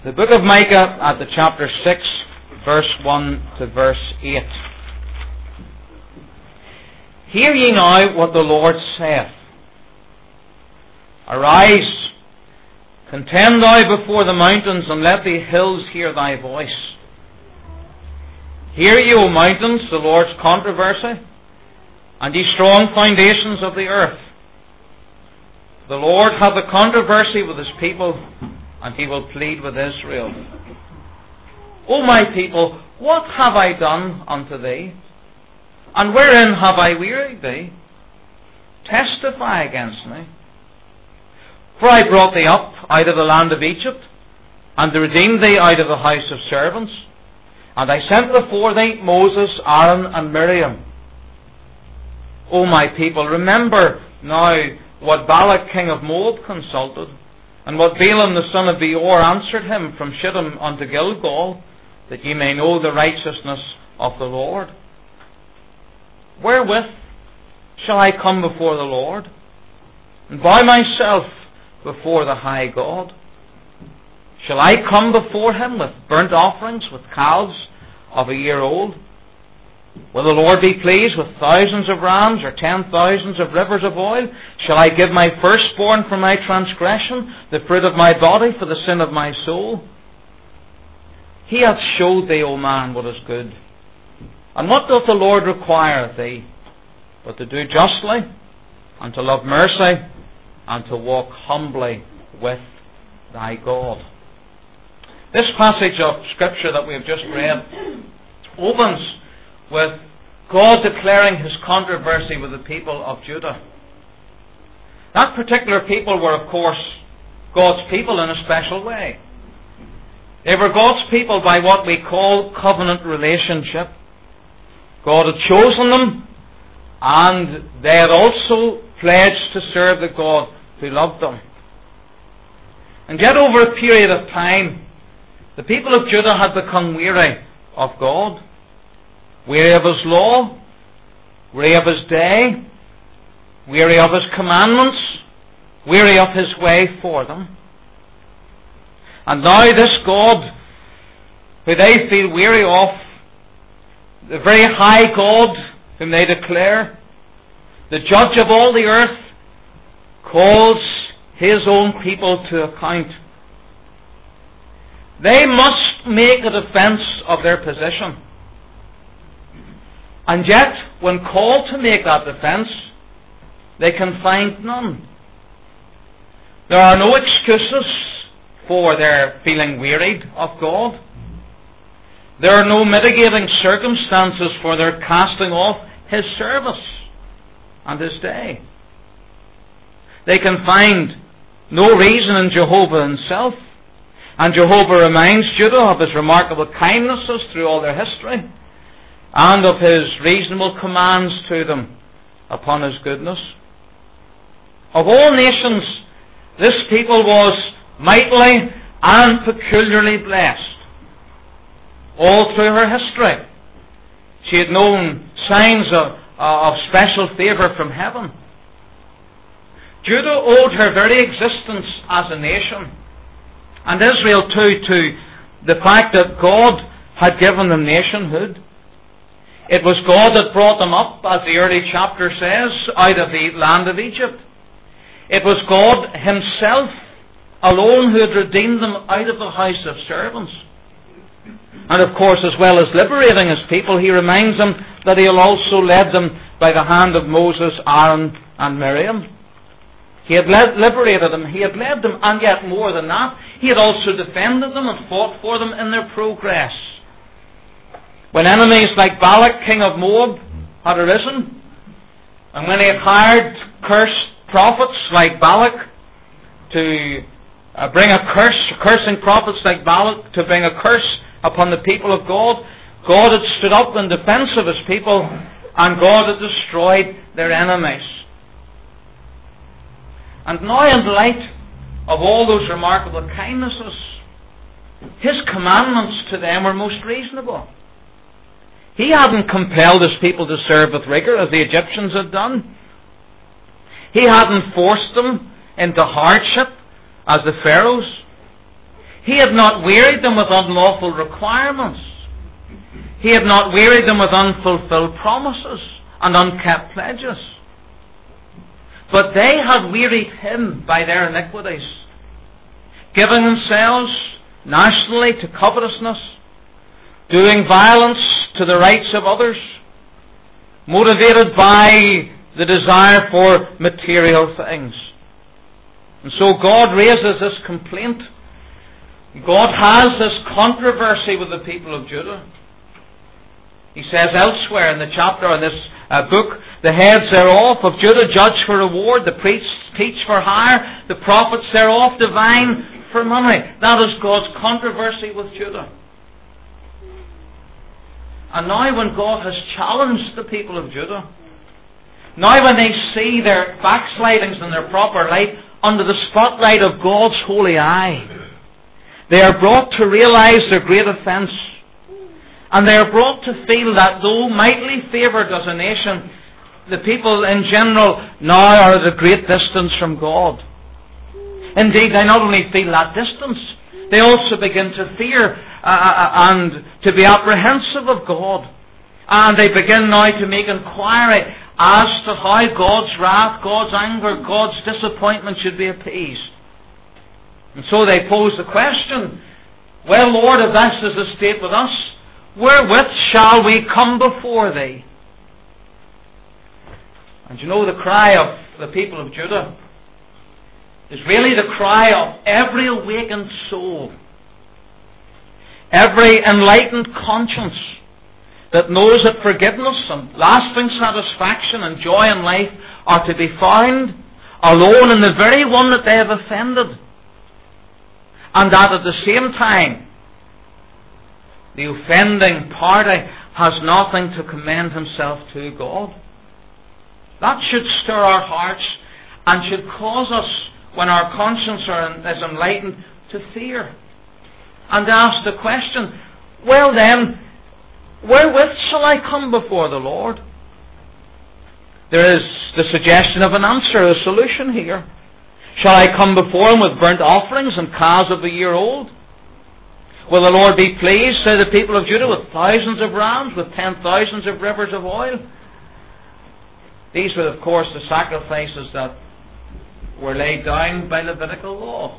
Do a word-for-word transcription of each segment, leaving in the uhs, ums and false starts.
The book of Micah at the chapter six, verse one to verse eight. Hear ye now what the Lord saith. Arise, contend thou before the mountains, and let the hills hear thy voice. Hear ye, O mountains, the Lord's controversy, and ye strong foundations of the earth. The Lord hath a controversy with his people, and he will plead with Israel. O my people, what have I done unto thee? And wherein have I wearied thee? Testify against me. For I brought thee up out of the land of Egypt, and redeemed thee out of the house of servants. And I sent before thee Moses, Aaron, and Miriam. O my people, remember now what Balak king of Moab consulted, and what Balaam the son of Beor answered him from Shittim unto Gilgal, that ye may know the righteousness of the Lord. Wherewith shall I come before the Lord, and bow myself before the high God? Shall I come before him with burnt offerings, with calves of a year old? Will the Lord be pleased with thousands of rams, or ten thousands of rivers of oil? Shall I give my firstborn for my transgression, the fruit of my body for the sin of my soul? He hath showed thee, O man, what is good. And what doth the Lord require of thee? But to do justly, and to love mercy, and to walk humbly with thy God. This passage of Scripture that we have just read opens with God declaring his controversy with the people of Judah. That particular people were, of course, God's people in a special way. They were God's people by what we call covenant relationship. God had chosen them, and they had also pledged to serve the God who loved them. And yet over a period of time, the people of Judah had become weary of God, weary of his law, weary of his day, weary of his commandments, weary of his way for them. And now this God, who they feel weary of, the very high God whom they declare, the judge of all the earth, calls his own people to account. They must make a defense of their position. And yet, when called to make that defense, they can find none. There are no excuses for their feeling wearied of God. There are no mitigating circumstances for their casting off his service and his day. They can find no reason in Jehovah himself. And Jehovah reminds Judah of his remarkable kindnesses through all their history, and of his reasonable commands to them upon his goodness. Of all nations, this people was mightily and peculiarly blessed. All through her history, she had known signs of, of special favour from heaven. Judah owed her very existence as a nation, and Israel too, to the fact that God had given them nationhood. It was God that brought them up, as the early chapter says, out of the land of Egypt. It was God himself alone who had redeemed them out of the house of servants. And of course, as well as liberating his people, he reminds them that he had also led them by the hand of Moses, Aaron, and Miriam. He had led, liberated them, he had led them, and yet more than that, he had also defended them and fought for them in their progress. When enemies like Balak, king of Moab, had arisen, and when he had hired cursed prophets like Balak to uh, bring a curse, cursing prophets like Balak to bring a curse upon the people of God, God had stood up in defense of his people, and God had destroyed their enemies. And now, in the light of all those remarkable kindnesses, his commandments to them were most reasonable. He hadn't compelled his people to serve with rigour as the Egyptians had done. He hadn't forced them into hardship as the Pharaohs. He had not wearied them with unlawful requirements. He had not wearied them with unfulfilled promises and unkept pledges. But they had wearied him by their iniquities, giving themselves nationally to covetousness, doing violence to the rights of others, motivated by the desire for material things. And so God raises this complaint. God has this controversy with the people of Judah. He says elsewhere in the chapter in this uh, book, the heads thereof of Judah judge for reward, the priests teach for hire, the prophets thereof divine for money. That is God's controversy with Judah. And now when God has challenged the people of Judah, now when they see their backslidings in their proper light under the spotlight of God's holy eye, they are brought to realize their great offence. And they are brought to feel that though mightily favoured as a nation, the people in general now are at a great distance from God. Indeed, they not only feel that distance, they also begin to fear uh, and to be apprehensive of God. And they begin now to make inquiry as to how God's wrath, God's anger, God's disappointment should be appeased. And so they pose the question, well, Lord, if this is the state with us, wherewith shall we come before thee? And you know, the cry of the people of Judah is really the cry of every awakened soul, every enlightened conscience that knows that forgiveness and lasting satisfaction and joy in life are to be found alone in the very one that they have offended. And that at the same time, the offending party has nothing to commend himself to God. That should stir our hearts and should cause us, when our conscience is enlightened, to fear. And to ask the question, well then, wherewith shall I come before the Lord? There is the suggestion of an answer, a solution here. Shall I come before him with burnt offerings and calves of a year old? Will the Lord be pleased, say the people of Judah, with thousands of rams, with ten thousands of rivers of oil? These were, of course, the sacrifices that were laid down by Levitical law.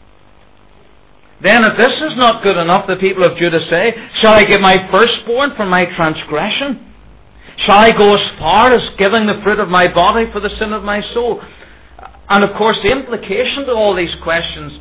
Then, if this is not good enough, the people of Judah say, shall I give my firstborn for my transgression? Shall I go as far as giving the fruit of my body for the sin of my soul? And of course, the implication to all these questions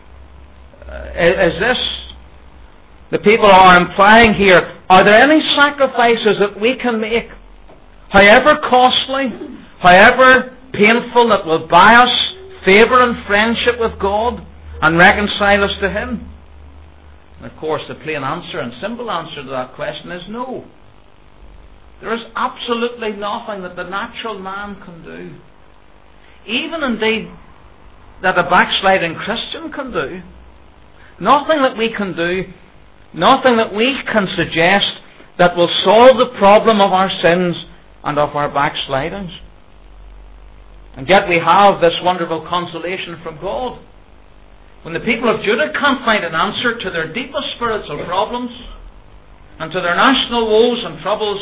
uh, is this. The people are implying here, are there any sacrifices that we can make, however costly, however painful, that will buy us favour and friendship with God and reconcile us to Him? And of course, the plain answer and simple answer to that question is no. There is absolutely nothing that the natural man can do, even indeed that a backsliding Christian can do. Nothing that we can do, nothing that we can suggest that will solve the problem of our sins and of our backslidings. And yet we have this wonderful consolation from God. When the people of Judah can't find an answer to their deepest spiritual problems and to their national woes and troubles,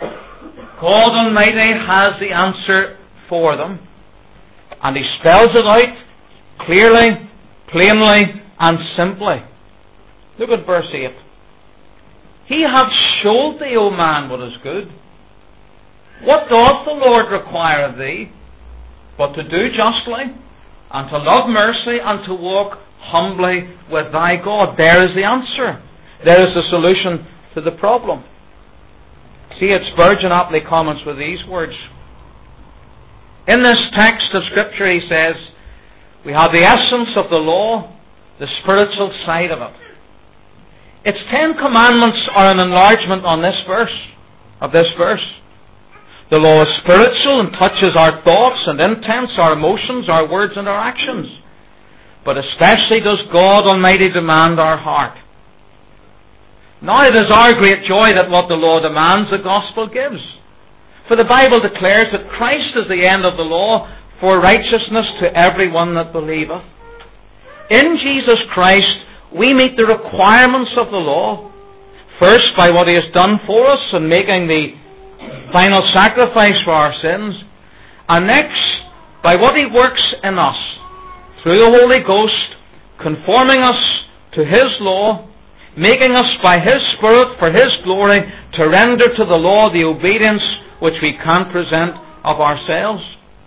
God Almighty has the answer for them. And He spells it out clearly, plainly, and simply. Look at verse eight. He hath showed thee, O man, what is good. What doth the Lord require of thee, but to do justly, and to love mercy, and to walk humbly with thy God? There is the answer. There is the solution to the problem. See, it's Spurgeon aptly comments with these words. In this text of Scripture, he says, we have the essence of the law, the spiritual side of it. Its Ten Commandments are an enlargement on this verse, of this verse. The law is spiritual and touches our thoughts and intents, our emotions, our words and our actions. But especially does God Almighty demand our heart. Now it is our great joy that what the law demands, the gospel gives. For the Bible declares that Christ is the end of the law for righteousness to every one that believeth. In Jesus Christ we meet the requirements of the law. First, by what He has done for us in making the final sacrifice for our sins. And next, by what He works in us through the Holy Ghost, conforming us to His law, making us by His Spirit for His glory to render to the law the obedience which we can't present of ourselves.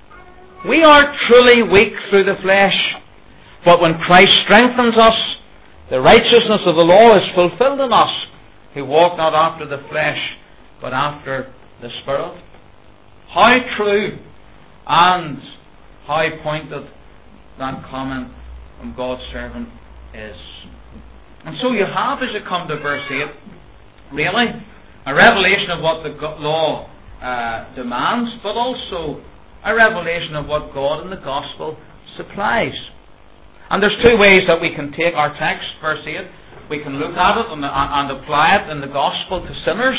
We are truly weak through the flesh, but when Christ strengthens us, the righteousness of the law is fulfilled in us, who walk not after the flesh, but after the Spirit. How true and how pointed that comment from God's servant is. And so you have, as you come to verse eight, really, a revelation of what the law uh, demands, but also a revelation of what God in the Gospel supplies. And there's two ways that we can take our text, verse eight. We can look at it and, and apply it in the Gospel to sinners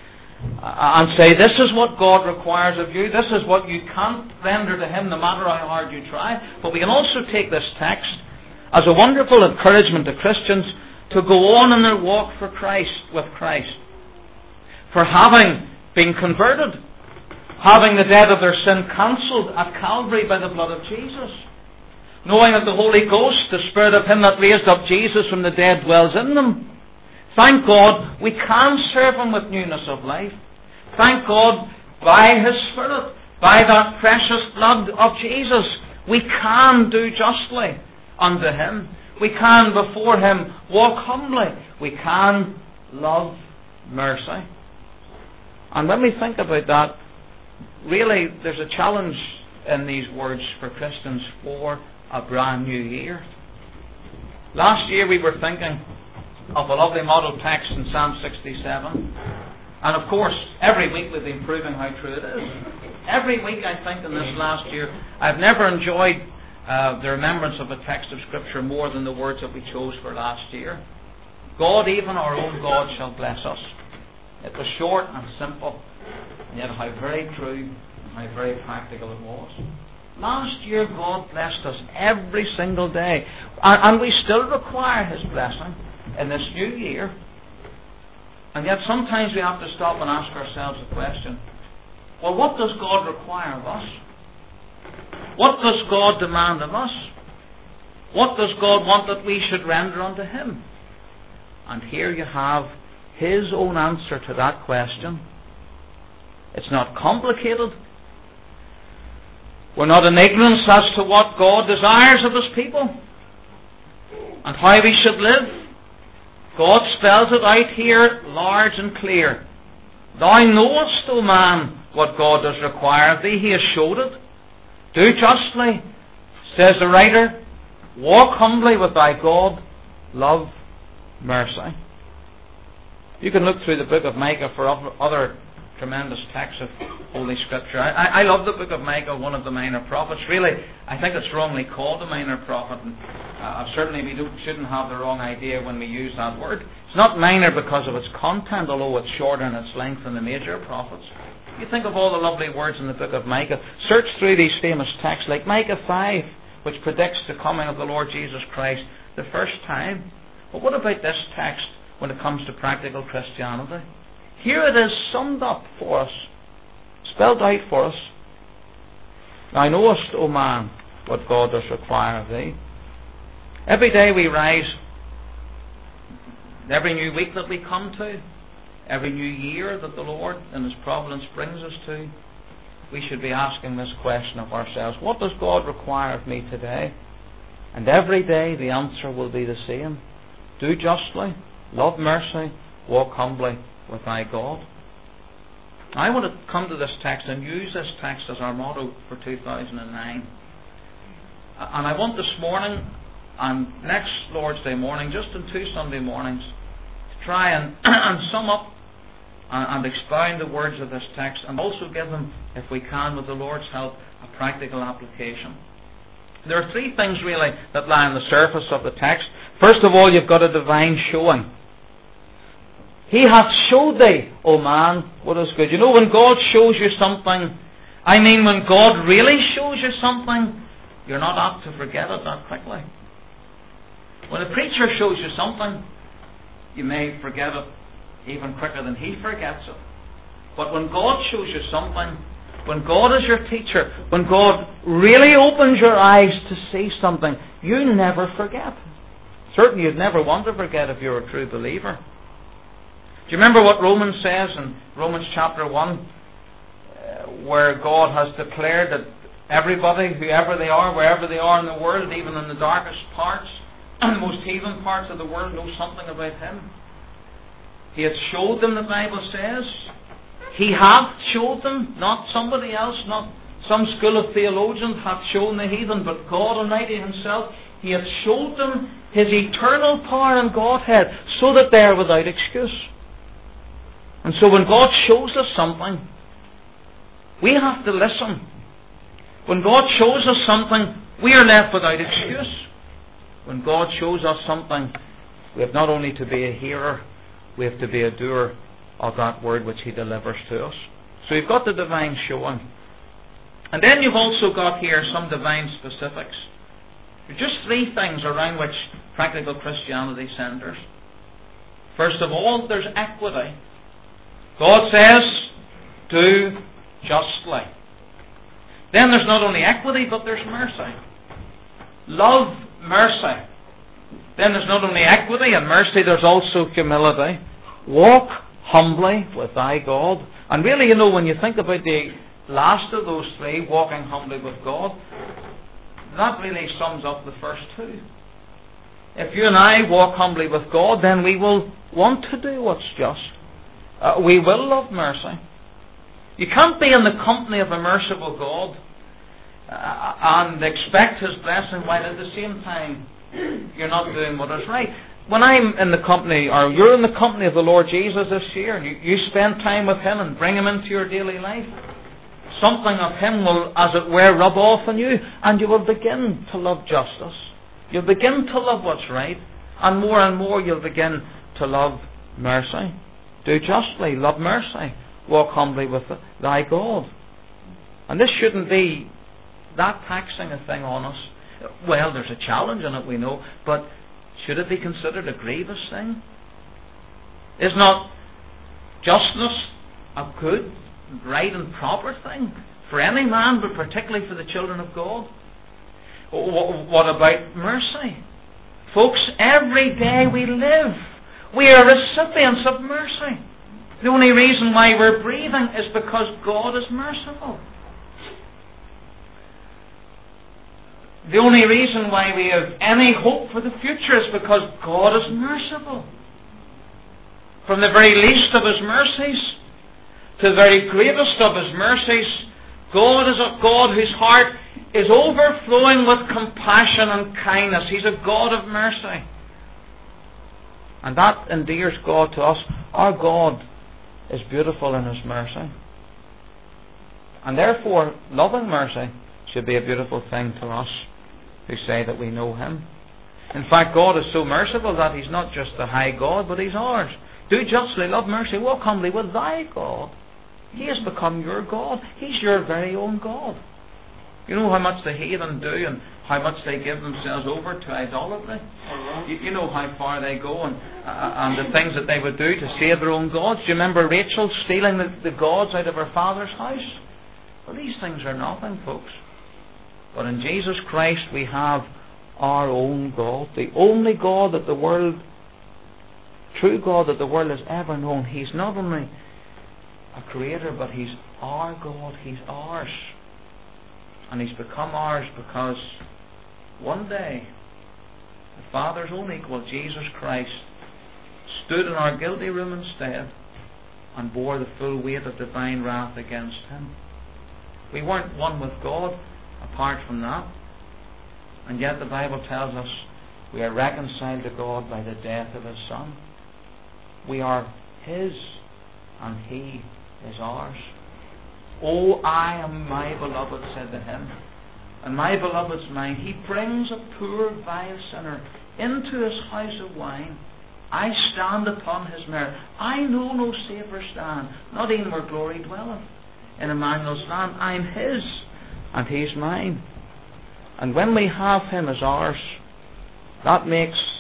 and say, this is what God requires of you. This is what you can't render to Him no matter how hard you try. But we can also take this text as a wonderful encouragement to Christians to go on in their walk for Christ, with Christ. For having been converted, having the debt of their sin cancelled at Calvary by the blood of Jesus, knowing that the Holy Ghost, the Spirit of Him that raised up Jesus from the dead, dwells in them. Thank God we can serve Him with newness of life. Thank God by His Spirit, by that precious blood of Jesus, we can do justly unto Him. We can before Him walk humbly. We can love mercy. And when we think about that, really there's a challenge in these words for Christians for a brand new year. Last year we were thinking of a lovely model text in Psalm sixty-seven. And of course, every week we've been proving how true it is. Every week, I think, in this last year, I've never enjoyed uh, the remembrance of a text of Scripture more than the words that we chose for last year. God, even our own God, shall bless us. It was short and simple, and yet how very true and how very practical it was. Last year, God blessed us every single day, and, and we still require His blessing in this new year. And yet sometimes we have to stop and ask ourselves the question, well, what does God require of us? What does God demand of us? What does God want that we should render unto Him? And here you have His own answer to that question. It's not complicated. We're not in ignorance as to what God desires of His people and how we should live. God spells it out here large and clear. Thou knowest, O man, what God does require of thee. He has showed it. Do justly, says the writer. Walk humbly with thy God. Love mercy. You can look through the book of Micah for other tremendous texts of Holy Scripture. I, I love the book of Micah, one of the minor prophets. Really, I think it's wrongly called a minor prophet. And, uh, certainly we don't, shouldn't have the wrong idea when we use that word. It's not minor because of its content, although it's shorter in its length than the major prophets. You think of all the lovely words in the book of Micah. Search through these famous texts like Micah five, which predicts the coming of the Lord Jesus Christ the first time. But what about this text when it comes to practical Christianity? Here it is summed up for us, spelled out for us. Thou knowest, O man, what God does require of thee. Every day we rise, every new week that we come to, every new year that the Lord in His providence brings us to, we should be asking this question of ourselves: what does God require of me today? And every day the answer will be the same. Do justly, love mercy, walk humbly with thy God. I want to come to this text and use this text as our motto for two thousand nine. And I want this morning and next Lord's Day morning, just in two Sunday mornings, to try and, and sum up and, and expound the words of this text, and also give them, if we can, with the Lord's help, a practical application. There are three things really that lie on the surface of the text. First of all, you've got a divine showing. He hath showed thee, O man, what is good. You know, when God shows you something, I mean when God really shows you something, you're not apt to forget it that quickly. When a preacher shows you something, you may forget it even quicker than he forgets it. But when God shows you something, when God is your teacher, when God really opens your eyes to see something, you never forget. Certainly you'd never want to forget if you're a true believer. Do you remember what Romans says in Romans chapter one, uh, where God has declared that everybody, whoever they are, wherever they are in the world, even in the darkest parts and the most heathen parts of the world, know something about Him? He had showed them, the Bible says. He hath showed them, not somebody else, not some school of theologians hath shown the heathen, but God Almighty Himself. He hath showed them His eternal power and Godhead, so that they are without excuse. And so when God shows us something, we have to listen. When God shows us something, we are left without excuse. When God shows us something, we have not only to be a hearer, we have to be a doer of that word which He delivers to us. So you've got the divine showing. And then you've also got here some divine specifics. There are just three things around which practical Christianity centres. First of all, there's equity. God says, do justly. Then there's not only equity, but there's mercy. Love mercy. Then there's not only equity and mercy, there's also humility. Walk humbly with thy God. And really, you know, when you think about the last of those three, walking humbly with God, that really sums up the first two. If you and I walk humbly with God, then we will want to do what's just. Uh, we will love mercy. You can't be in the company of a merciful God uh, and expect His blessing while at the same time you're not doing what is right. When I'm in the company, or you're in the company of the Lord Jesus this year, and you, you spend time with Him and bring Him into your daily life, something of Him will, as it were, rub off on you, and you will begin to love justice. You'll begin to love what's right, and more and more you'll begin to love mercy. Do justly, love mercy, walk humbly with thy God. And this shouldn't be that taxing a thing on us. Well, there's a challenge in it, we know, but should it be considered a grievous thing? Is not justness a good, right and proper thing for any man, but particularly for the children of God? What about mercy? Folks, every day we live, we are recipients of mercy. The only reason why we're breathing is because God is merciful. The only reason why we have any hope for the future is because God is merciful. From the very least of His mercies to the very greatest of His mercies, God is a God whose heart is overflowing with compassion and kindness. He's a God of mercy. And that endears God to us. Our God is beautiful in His mercy. And therefore, loving mercy should be a beautiful thing to us who say that we know Him. In fact, God is so merciful that He's not just the high God, but He's ours. Do justly, love mercy, walk humbly with thy God. He has become your God. He's your very own God. You know how much the heathen do and how much they give themselves over to idolatry? You, you know how far they go and, uh, and the things that they would do to save their own gods. Do you remember Rachel stealing the, the gods out of her father's house? Well, these things are nothing, folks. But in Jesus Christ we have our own God. The only God that the world, true God that the world has ever known. He's not only a creator, but He's our God. He's ours. And He's become ours because one day the Father's own equal, Jesus Christ, stood in our guilty room instead and bore the full weight of divine wrath against Him. We weren't one with God apart from that. And yet the Bible tells us we are reconciled to God by the death of His Son. We are His and He is ours. Oh, I am my beloved, said the hymn, and my beloved's mine. He brings a poor vile sinner into His house of wine. I stand upon His merit. I know no safer stand, not even where glory dwelleth. In Emmanuel's land, I am His and He's mine. And when we have Him as ours, that makes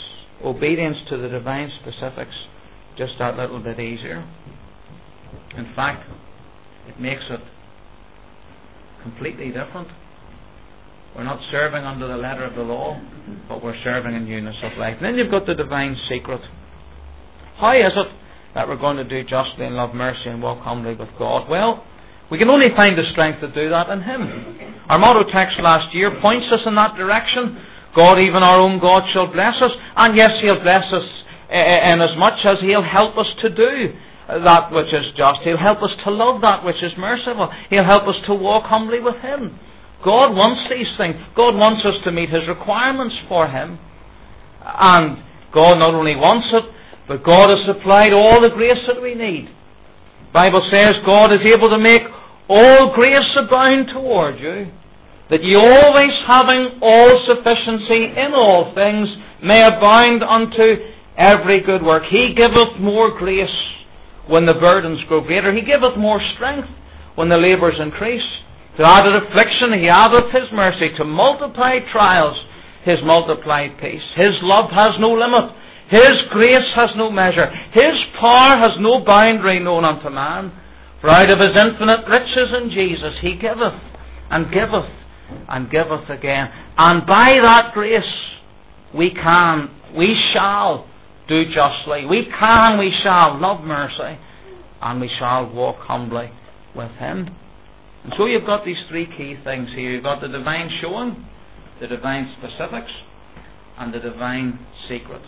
obedience to the divine specifics just that little bit easier. In fact, it makes it completely different. We're not serving under the letter of the law, but we're serving in newness of life. And then you've got the divine secret. How is it that we're going to do justly and love mercy and walk humbly with God? Well, we can only find the strength to do that in Him. Our motto text last year points us in that direction. God, even our own God, shall bless us. And yes, He'll bless us in as much as He'll help us to do that which is just. He'll help us to love that which is merciful. He'll help us to walk humbly with Him. God wants these things. God wants us to meet His requirements for Him. And God not only wants it, but God has supplied all the grace that we need. The Bible says God is able to make all grace abound toward you, that ye always having all sufficiency in all things may abound unto every good work. He giveth more grace when the burdens grow greater. He giveth more strength when the labours increase. To added affliction He addeth His mercy. To multiply trials His multiplied peace. His love has no limit. His grace has no measure. His power has no boundary known unto man. For out of His infinite riches in Jesus He giveth and giveth and giveth again. And by that grace we can, we shall do justly. We can, we shall love mercy. And we shall walk humbly with Him. And so you've got these three key things here. You've got the divine showing, the divine specifics, and the divine secret.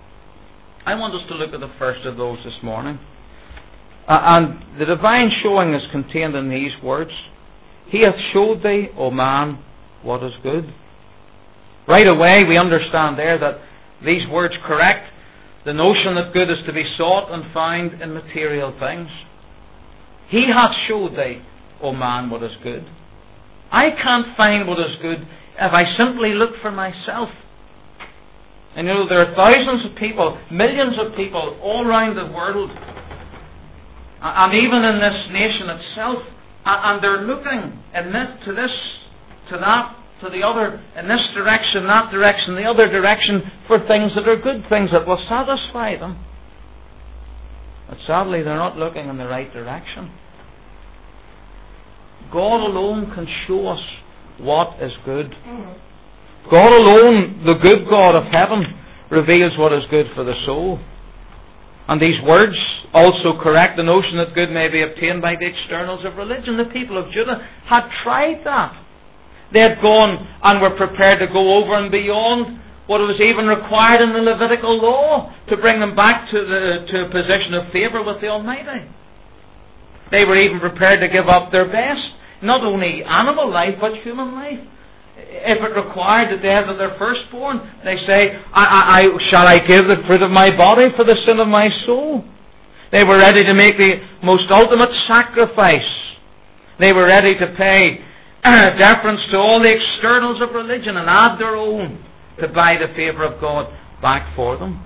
I want us to look at the first of those this morning. Uh, and the divine showing is contained in these words. He hath showed thee, O man, what is good. Right away we understand there that these words correct the notion that good is to be sought and found in material things. He hath showed thee, O man, what is good. I can't find what is good if I simply look for myself. And you know, there are thousands of people, millions of people all around the world, and even in this nation itself, and they're looking in this, to this, to that, to the other, in this direction, that direction, the other direction, for things that are good, things that will satisfy them. But sadly, they're not looking in the right direction. God alone can show us what is good. God alone, the good God of heaven, reveals what is good for the soul. And these words also correct the notion that good may be obtained by the externals of religion. The people of Judah had tried that. They had gone and were prepared to go over and beyond what was even required in the Levitical law to bring them back to, the, to a position of favour with the Almighty. They were even prepared to give up their best, not only animal life, but human life. If it required the death of their firstborn, they say, I, I, I, shall I give the fruit of my body for the sin of my soul? They were ready to make the most ultimate sacrifice. They were ready to pay deference to all the externals of religion and add their own to buy the favour of God back for them.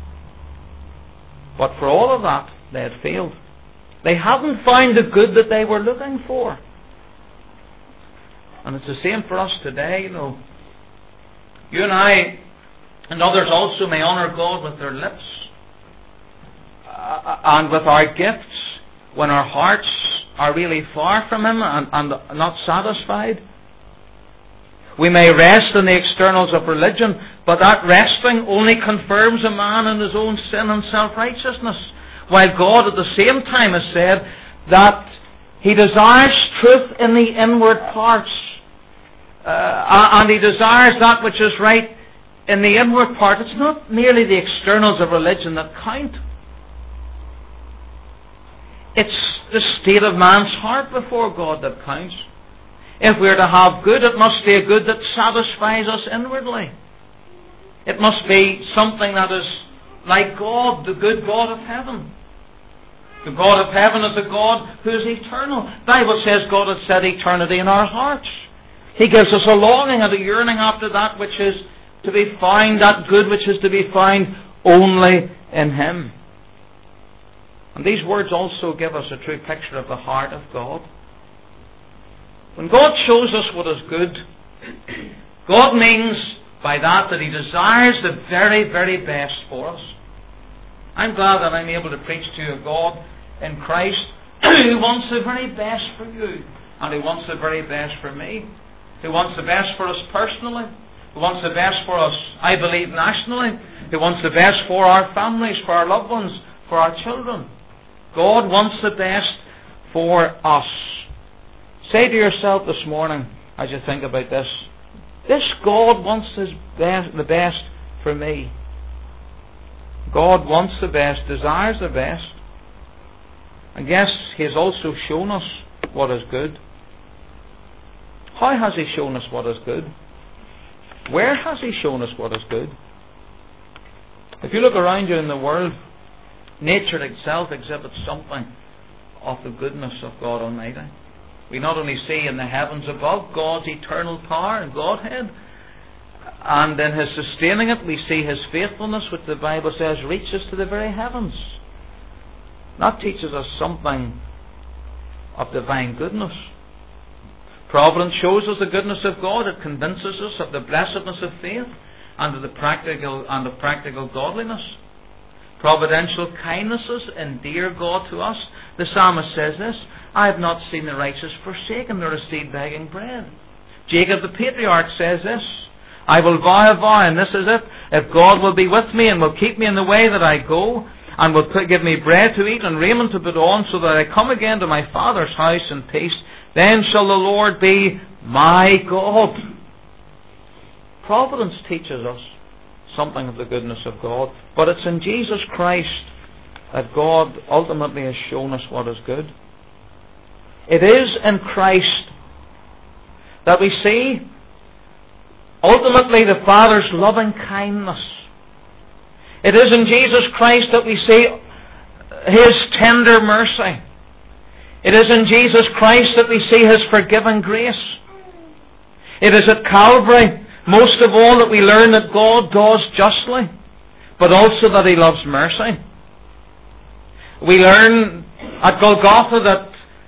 But for all of that, they had failed. They hadn't found the good that they were looking for. And it's the same for us today, you know. You and I and others also may honour God with their lips uh, and with our gifts when our hearts are really far from Him and, and not satisfied. We may rest in the externals of religion, but that resting only confirms a man in his own sin and self-righteousness, while God at the same time has said that He desires truth in the inward parts. Uh, and He desires that which is right in the inward part. It's not merely the externals of religion that count. It's the state of man's heart before God that counts. If we're to have good, it must be a good that satisfies us inwardly. It must be something that is like God, the good God of heaven. The God of heaven is a God who is eternal. The Bible says God has set eternity in our hearts. He gives us a longing and a yearning after that which is to be found, that good which is to be found only in Him. And these words also give us a true picture of the heart of God. When God shows us what is good, God means by that that He desires the very, very best for us. I'm glad that I'm able to preach to a God in Christ who wants the very best for you, and who wants the very best for me, who wants the best for us personally, who wants the best for us, I believe, nationally, who wants the best for our families, for our loved ones, for our children. God wants the best for us. Say to yourself this morning, as you think about this, this God wants his best, the best for me. God wants the best, desires the best. I guess He has also shown us what is good. How has He shown us what is good? Where has He shown us what is good? If you look around you in the world, nature itself exhibits something of the goodness of God Almighty. We not only see in the heavens above God's eternal power and Godhead, and in His sustaining it, we see His faithfulness, which the Bible says reaches to the very heavens. That teaches us something of divine goodness. Providence shows us the goodness of God. It convinces us of the blessedness of faith and of the practical and of practical godliness. Providential kindnesses endear God to us. The psalmist says this: I have not seen the righteous forsaken, nor a seed begging bread. Jacob the patriarch says this: I will vow a vow, and this is it: if God will be with me and will keep me in the way that I go, and will put, give me bread to eat and raiment to put on, so that I come again to my Father's house in peace, then shall the Lord be my God. Providence teaches us something of the goodness of God, but it's in Jesus Christ that God ultimately has shown us what is good. It is in Christ that we see ultimately the Father's loving kindness. It is in Jesus Christ that we see His tender mercy. It is in Jesus Christ that we see His forgiving grace. It is at Calvary, most of all, that we learn that God does justly, but also that He loves mercy. We learn at Golgotha that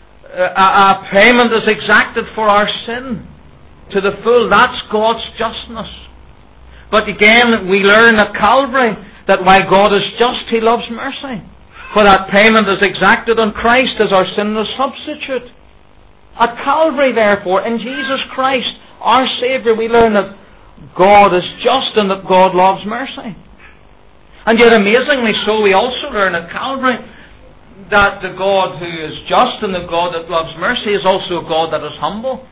a payment is exacted for our sin to the full. That's God's justness. But again, we learn at Calvary that while God is just, He loves mercy. For that payment is exacted on Christ as our sinless substitute. At Calvary, therefore, in Jesus Christ, our Saviour, we learn that God is just and that God loves mercy. And yet, amazingly so, we also learn at Calvary that the God who is just and the God that loves mercy is also a God that is humble.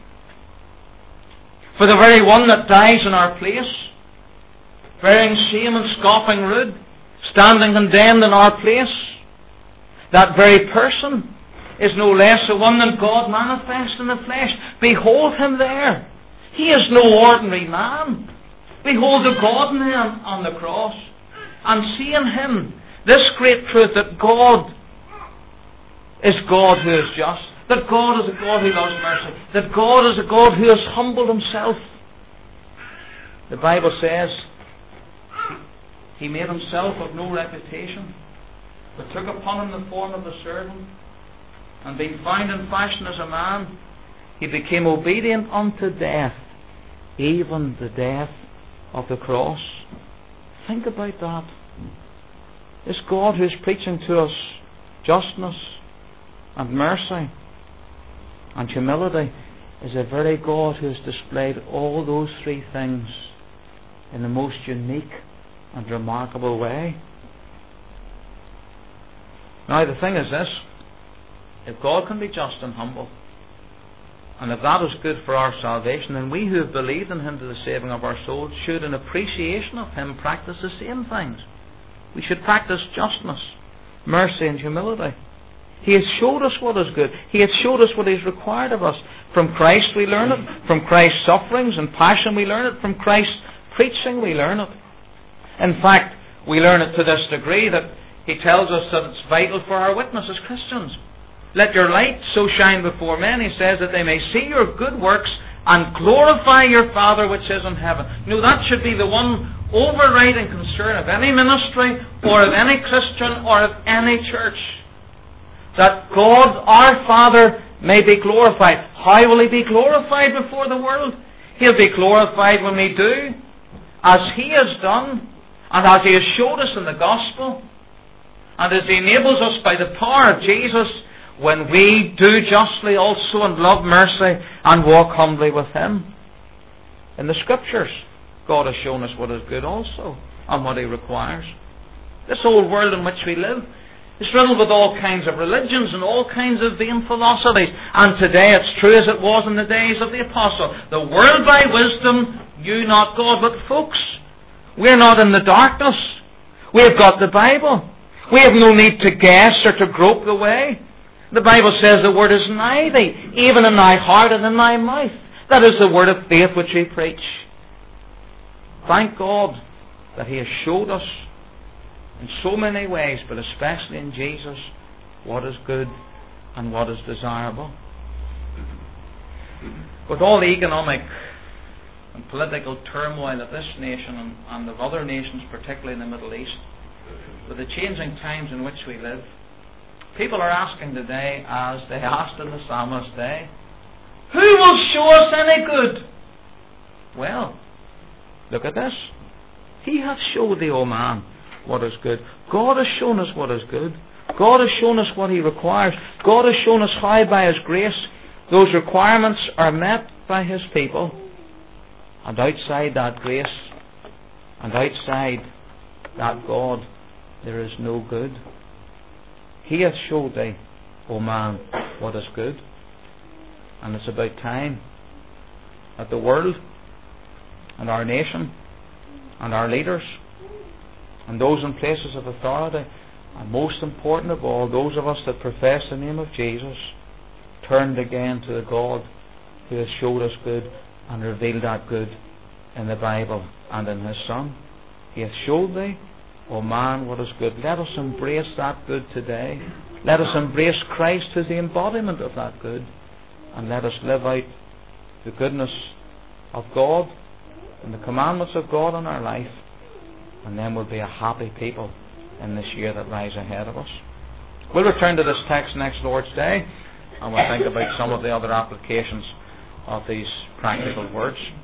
For the very one that dies in our place, bearing shame and scoffing rude, standing condemned in our place, that very person is no less a one than God manifest in the flesh. Behold Him there. He is no ordinary man. Behold the God-man on the cross. And see in Him this great truth that God is God who is just, that God is a God who loves mercy, that God is a God who has humbled Himself. The Bible says He made Himself of no reputation, but took upon Him the form of a servant, and being found in fashion as a man, He became obedient unto death, even the death of the cross. Think about that. This God who is preaching to us justness and mercy and humility is a very God who has displayed all those three things in the most unique and remarkable way. Now the thing is this: if God can be just and humble, and if that is good for our salvation, then we who have believed in Him to the saving of our souls should, in appreciation of Him, practice the same things. We should practice justness, mercy and humility. He has showed us what is good. He has showed us what He has required of us. From Christ we learn it. From Christ's sufferings and passion we learn it. From Christ's preaching we learn it. In fact, we learn it to this degree that He tells us that it's vital for our witness as Christians. Let your light so shine before men, He says, that they may see your good works and glorify your Father which is in heaven. You know, that should be the one overriding concern of any ministry or of any Christian or of any church. That God, our Father, may be glorified. How will He be glorified before the world? He'll be glorified when we do as He has done, and as He has showed us in the Gospel, and as He enables us by the power of Jesus, when we do justly also and love mercy and walk humbly with Him. In the Scriptures, God has shown us what is good also, and what He requires. This old world in which we live is riddled with all kinds of religions and all kinds of vain philosophies. And today it's true as it was in the days of the Apostle. The world by wisdom knew not God. But folks, we're not in the darkness. We've got the Bible. We have no need to guess or to grope the way. The Bible says the word is nigh thee, even in thy heart and in thy mouth. That is the word of faith which we preach. Thank God that He has showed us in so many ways, but especially in Jesus, what is good and what is desirable. With all the economic and political turmoil of this nation and, and of other nations, particularly in the Middle East, with the changing times in which we live, people are asking today, as they asked in the Psalmist day, who will show us any good? Well, look at this. He hath showed thee, O man, what is good. God has shown us what is good. God has shown us what He requires. God has shown us how by His grace those requirements are met by His people. And outside that grace and outside that God, there is no good. He hath showed thee, O man, what is good. And it's about time that the world and our nation and our leaders and those in places of authority, and most important of all, those of us that profess the name of Jesus, turned again to the God who has showed us good and revealed that good in the Bible and in His Son. He hath showed thee, O man, what is good. Let us embrace that good today. Let us embrace Christ as the embodiment of that good, and let us live out the goodness of God and the commandments of God in our life, and then we'll be a happy people in this year that lies ahead of us. We'll return to this text next Lord's Day, and we'll think about some of the other applications of these practical words.